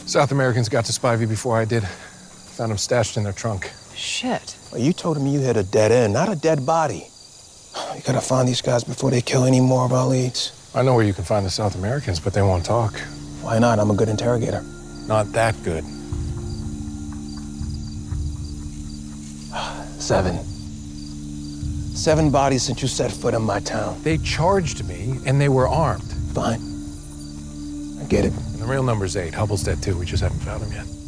South Americans got to Spivey before I did. Found him stashed in their trunk. Shit. Well, you told him you hit a dead end, not a dead body. You gotta find these guys before they kill any more of our leads. I know where you can find the South Americans, but they won't talk. Why not? I'm a good interrogator. Not that good. 7 bodies since you set foot in my town. They charged me, and they were armed. Fine. I get it. And the real number's 8. Hubble's dead, too. We just haven't found him yet.